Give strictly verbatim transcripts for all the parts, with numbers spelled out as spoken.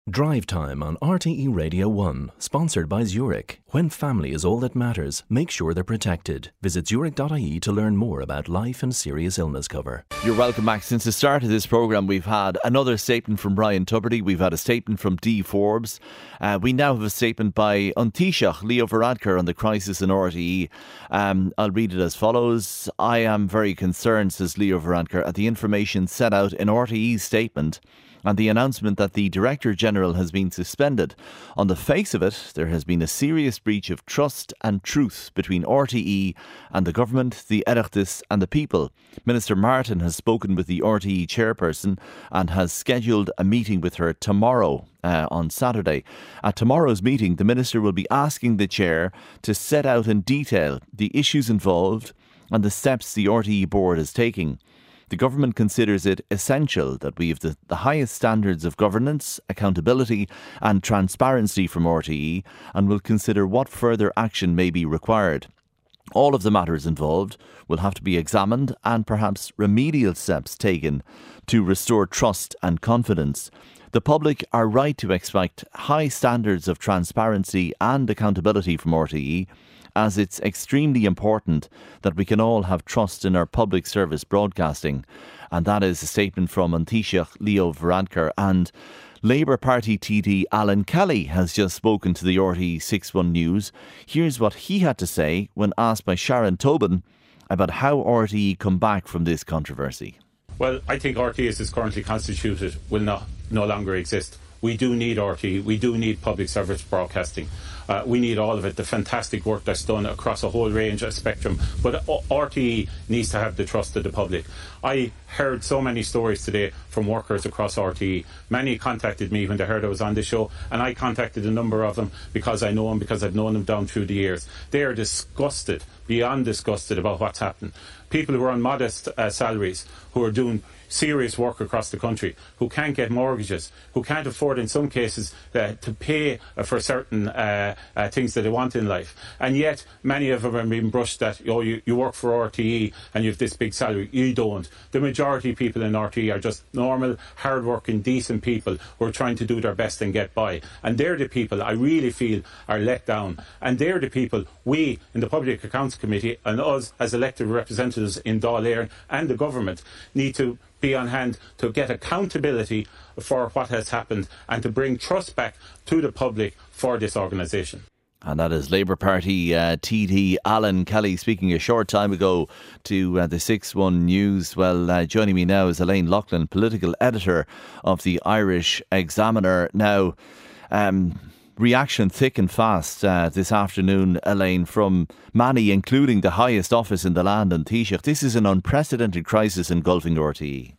Drive Time on R T E Radio one, sponsored by Zurich. When family is all that matters, make sure they're protected. Visit zurich dot I E to learn more about life and serious illness cover. You're welcome back. Since the start of this programme, we've had another statement from Brian Tubridy. We've had a statement from Dee Forbes. Uh, we now have a statement by An Taoiseach Leo Varadkar on the crisis in R T E. Um, I'll read it as follows. I am very concerned, says Leo Varadkar, at the information set out in R T E's statement and the announcement that the Director General has been suspended. On the face of it, there has been a serious breach of trust and truth between R T E and the government, the Oireachtas and the people. Minister Martin has spoken with the R T E chairperson and has scheduled a meeting with her tomorrow. Uh, on Saturday. At tomorrow's meeting, the Minister will be asking the Chair to set out in detail the issues involved and the steps the R T E board is taking. The government considers it essential that we have the, the highest standards of governance, accountability and transparency from R T E and will consider what further action may be required. All of the matters involved will have to be examined and perhaps remedial steps taken to restore trust and confidence. The public are right to expect high standards of transparency and accountability from R T E, as it's extremely important that we can all have trust in our public service broadcasting. And that is a statement from An Taoiseach Leo Varadkar. And Labour Party T D Alan Kelly has just spoken to the R T E six one News. Here's what he had to say when asked by Sharon Tobin about how R T E come back from this controversy. Well, I think R T E as is currently constituted will not no longer exist. We do need R T E. We do need public service broadcasting. Uh, we need all of it, the fantastic work that's done across a whole range of spectrum. But R T E needs to have the trust of the public. I heard so many stories today from workers across R T E. Many contacted me when they heard I was on the show, and I contacted a number of them because I know them, because I've known them down through the years. They are disgusted, beyond disgusted about what's happened. People who are on modest uh, salaries, who are doing serious work across the country, who can't get mortgages, who can't afford in some cases uh, to pay uh, for certain uh, uh, things that they want in life. And yet many of them are being brushed that, oh, you, you work for R T E and you have this big salary. You don't. The majority of people in R T E are just normal, hard-working, decent people who are trying to do their best and get by. And they're the people I really feel are let down. And they're the people we in the Public Accounts Committee and us as elected representatives in Dáil Éireann and the government need to be on hand to get accountability for what has happened and to bring trust back to the public for this organisation. And that is Labour Party uh, T D Alan Kelly speaking a short time ago to uh, the six one News. Well, uh, joining me now is Elaine Loughlin, political editor of the Irish Examiner. Now, um, reaction thick and fast uh, this afternoon, Elaine, from many, including the highest office in the land, An Taoiseach. This is an unprecedented crisis engulfing R T E.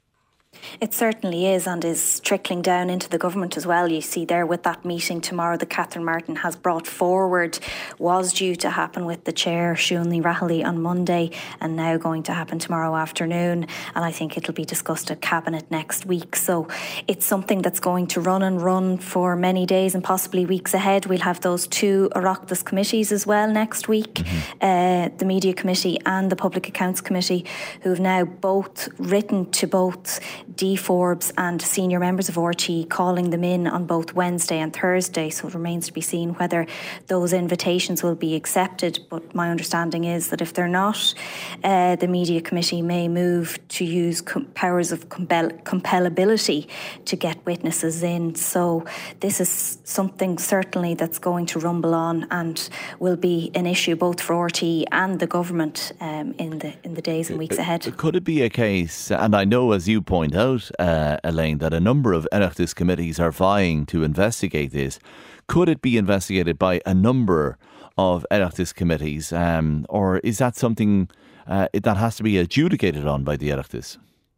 It certainly is, and is trickling down into the government as well. You see there with that meeting tomorrow that Catherine Martin has brought forward, was due to happen with the chair, Siún Rathally, on Monday, and now going to happen tomorrow afternoon. And I think it'll be discussed at Cabinet next week. So it's something that's going to run and run for many days and possibly weeks ahead. We'll have those two Oireachtas committees as well next week, mm-hmm. uh, the Media Committee and the Public Accounts Committee, who've now both written to both Dee Forbes and senior members of R T E, calling them in on both Wednesday and Thursday. So it remains to be seen whether those invitations will be accepted. But my understanding is that if they're not, uh, the Media Committee may move to use com- powers of compel- compellability to get witnesses in. So this is something certainly that's going to rumble on and will be an issue both for R T E and the government um, in the in the days and weeks ahead. Could it be a case, and I know as you point out, uh, Elaine, that a number of Oireachtas committees are vying to investigate this. Could it be investigated by a number of Oireachtas committees, um, or is that something uh, that has to be adjudicated on by the Oireachtas?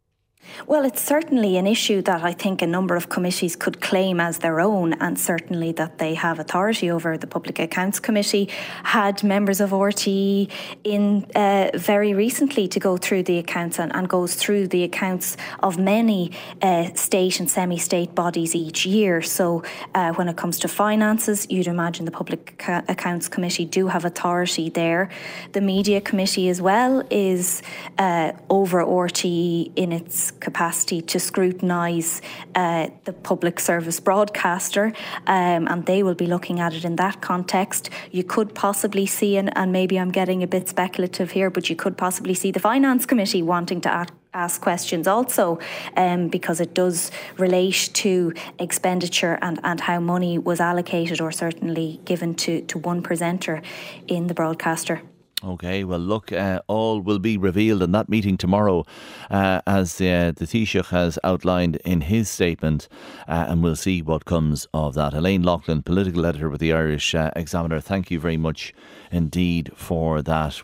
Well, it's certainly an issue that I think a number of committees could claim as their own, and certainly that they have authority over. The Public Accounts Committee had members of R T E in uh, very recently to go through the accounts and, and goes through the accounts of many uh, state and semi-state bodies each year. So uh, when it comes to finances, you'd imagine the Public Accounts Committee do have authority there. The Media Committee as well is uh, over R T E in its capacity to scrutinise uh, the public service broadcaster, um, and they will be looking at it in that context. You could possibly see, and, and maybe I'm getting a bit speculative here, but you could possibly see the Finance Committee wanting to act ask questions also, um, because it does relate to expenditure and, and how money was allocated or certainly given to, to one presenter in the broadcaster. OK, well, look, uh, all will be revealed in that meeting tomorrow, uh, as uh, the Taoiseach has outlined in his statement, uh, and we'll see what comes of that. Elaine Loughlin, political editor with the Irish uh, Examiner, thank you very much indeed for that.